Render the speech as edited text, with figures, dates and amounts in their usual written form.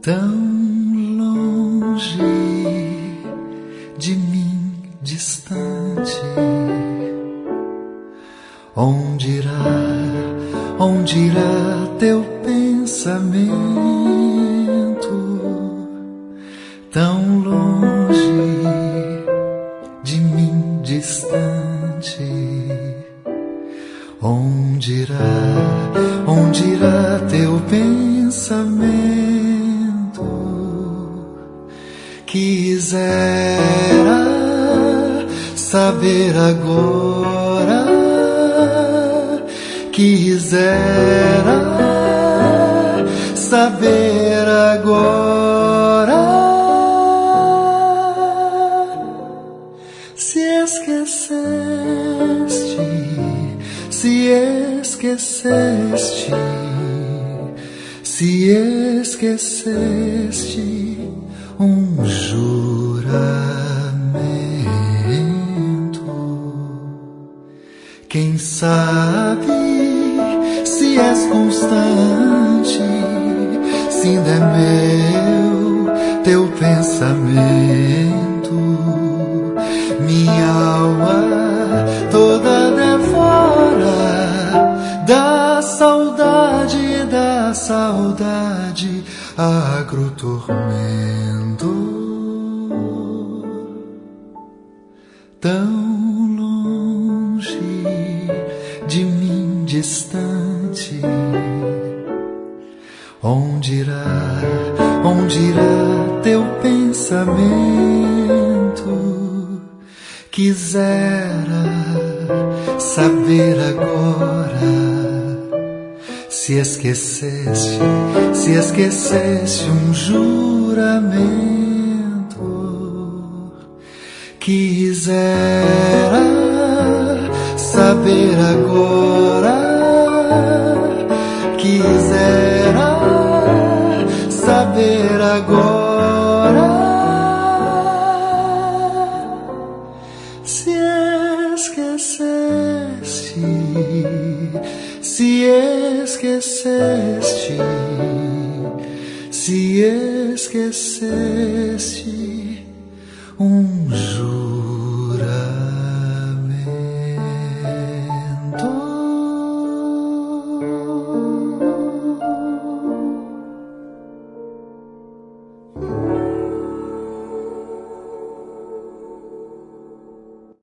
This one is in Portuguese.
tão longe de mim, distante. Onde irá teu pensamento? Tão longe de mim, distante. Onde irá teu pensamento? Quisera saber agora, quisera saber agora, se esqueceste, se esqueceste, se esqueceste um juramento. Quem sabe se és constante, se ainda é meu teu pensamento. Minha alma toda devora da saudade, agro tormento. Tão longe de mim, distante. Onde irá teu pensamento? Quisera saber agora, se esqueceste um juramento. Quisera saber agora, quisera saber agora, se esqueceste, se esqueceste, se esqueceste